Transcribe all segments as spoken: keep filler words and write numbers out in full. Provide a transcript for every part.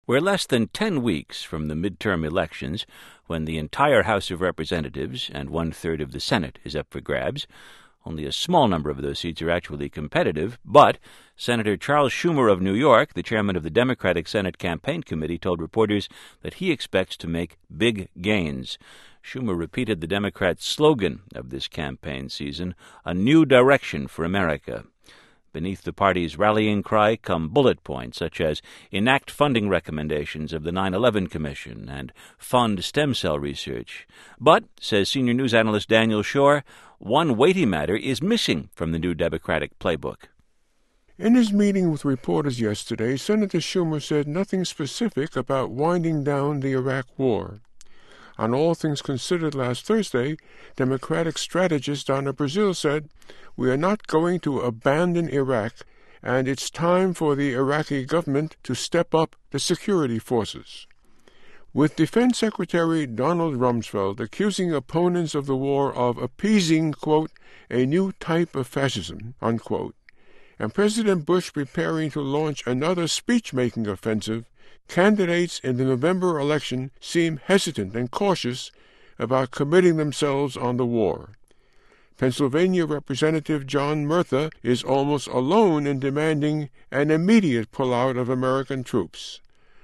We're less than ten weeks from the midterm elections, when the entire House of Representatives and one-third of the Senate is up for grabs. Only a small number of those seats are actually competitive, but Senator Charles Schumer of New York, the chairman of the Democratic Senate Campaign Committee, told reporters that he expects to make big gains. Schumer repeated the Democrats' slogan of this campaign season, "A New Direction for America." Beneath the party's rallying cry come bullet points such as enact funding recommendations of the nine eleven Commission and fund stem cell research. But, says senior news analyst Daniel Schorr, one weighty matter is missing from the new Democratic playbook. In his meeting with reporters yesterday, Senator Schumer said nothing specific about winding down the Iraq War. On All Things Considered last Thursday, Democratic strategist Donna Brazile said, "We are not going to abandon Iraq, and it's time for the Iraqi government to step up the security forces." With Defense Secretary Donald Rumsfeld accusing opponents of the war of appeasing, quote, "a new type of fascism," unquote, and President Bush preparing to launch another speech-making offensive, candidates in the November election seem hesitant and cautious about committing themselves on the war. Pennsylvania Representative John Murtha is almost alone in demanding an immediate pullout of American troops.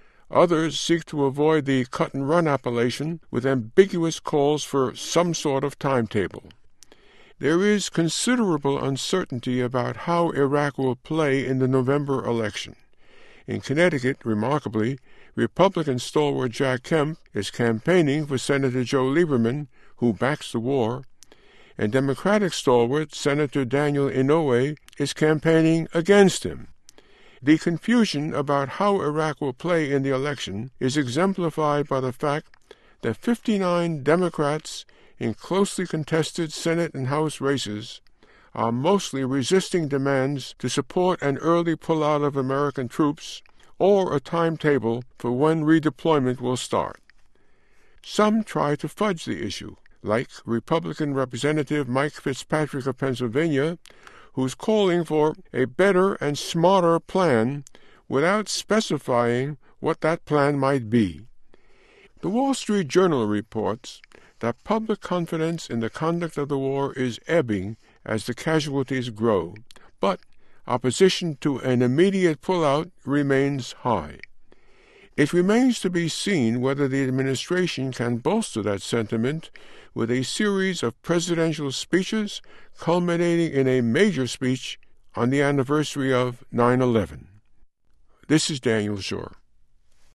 Others seek to avoid the cut-and-run appellation with ambiguous calls for some sort of timetable. There is considerable uncertainty about how Iraq will play in the November election. In Connecticut, remarkably, Republican stalwart Jack Kemp is campaigning for Senator Joe Lieberman, who backs the war, and Democratic stalwart Senator Daniel Inouye is campaigning against him. The confusion about how Iraq will play in the election is exemplified by the fact that fifty-nine Democrats in closely contested Senate and House races are mostly resisting demands to support an early pullout of American troops or a timetable for when redeployment will start. Some try to fudge the issue, like Republican Representative Mike Fitzpatrick of Pennsylvania, who's calling for a better and smarter plan without specifying what that plan might be. The Wall Street Journal reports that public confidence in the conduct of the war is ebbing as the casualties grow, but opposition to an immediate pullout remains high. It remains to be seen whether the administration can bolster that sentiment with a series of presidential speeches culminating in a major speech on the anniversary of nine eleven. This is Daniel Schorr.